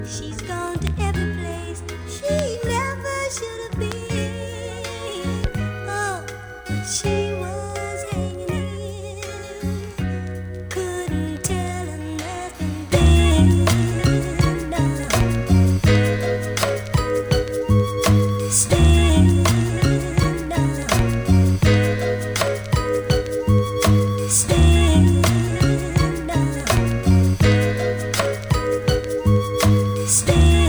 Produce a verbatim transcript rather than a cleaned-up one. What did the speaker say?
She's gone to every place she never should have been. Oh, she was hanging in, couldn't tell her nothing then. No. Stand up, stand up, stand.